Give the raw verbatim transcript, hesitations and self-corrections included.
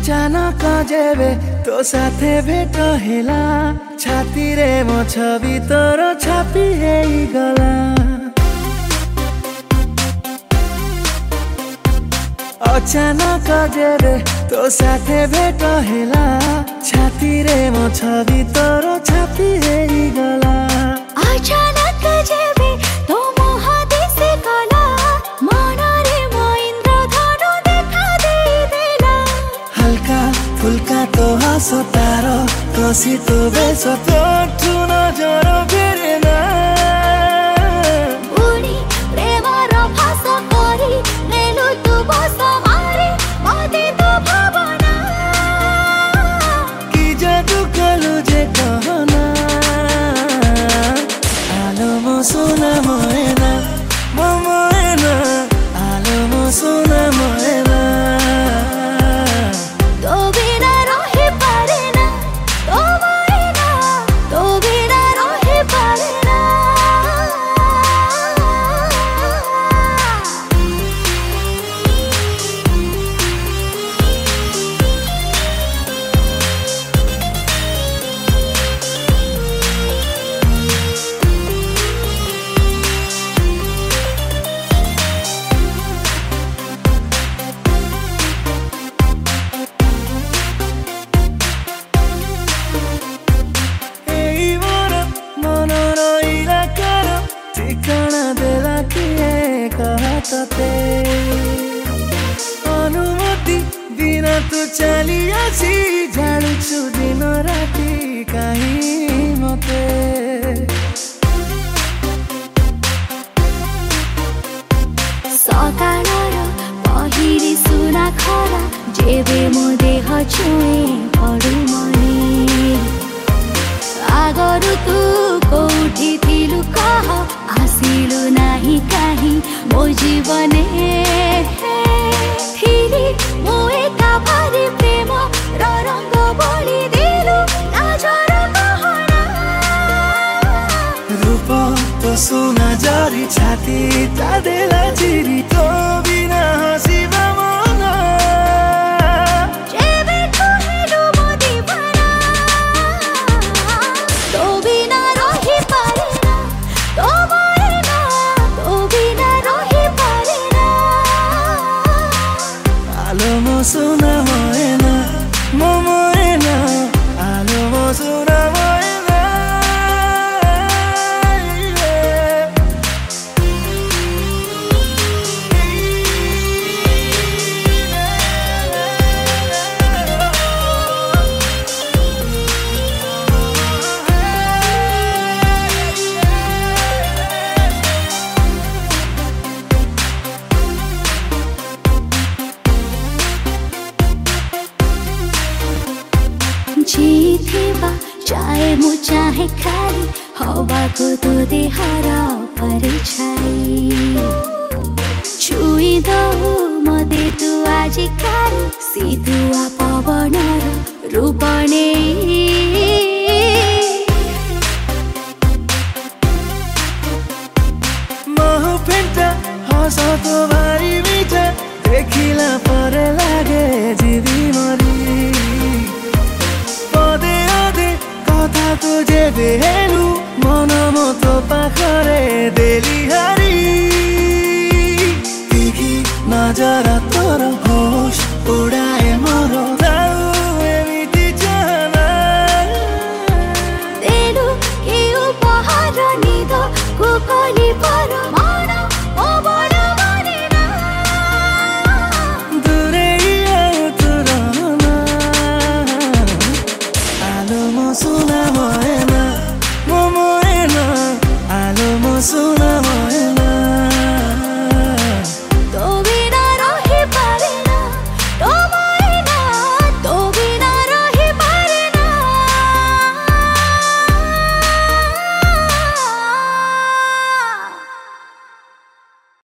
अचानक जेबे तो साथे भेट हेला छाती रे मो छवि तोर छापी गला। अचानक जेबे तो साथे भेट हेला छाती रे मो छवि तोर छापी गला। अचानक जेबे तो मोह दिसे गला मन रे मो इंद्रधनु देखा दे देला। हल्का फुल्का तो हसो तारो कसी तो बेसो तो नजर फेरे ना। बुणी प्रेम रो भास करी नेलु तू बस मारे मते तो भावना की जादू कलु जे कहना। आलो मो सोना मोएना मो मोएना आलो मो सोना मोएना। तो बिना रही पारे ना तो मोएना तो बिना रही पारे ना। ठिकाना देला किए कहा तते अनुमति बिना तू चली आसी जालुछु दिन राति कहीं मते। सकाळर पहिली सुना खरा जेबे मो देह छुए पडु मने। आगरु तू कोठी थिलु कह आसिलु नाही काहीं मो जीवने। थिली मो एका भारी प्रेम र रंग बोली देलु नजर कहना। रूप तो सोना जरी छाती ता देला चिरी तो बिना हसीबा मन। जेबे कहिलु मो दीवाना तो बिना रही पारे ना तो मोएना तो बिना रही पारे ना। आलो मो सोना मोएना मो मोएना आलो मो सोना मोएना। जीथिबा चाहे मु चाहे खाली हवा को तो देहर परिछाई। छुई दऊ मते तू आजिकाली सिधुआ पवनर रूपणे। महु फेंटा हस तो भारी मीठा देखिला पर लागे जीवी मरी। पदे अदे कथा तुझे बेहेलु मन मतो पाखरे देली हारी। देखी नजर तोर होश उड़ा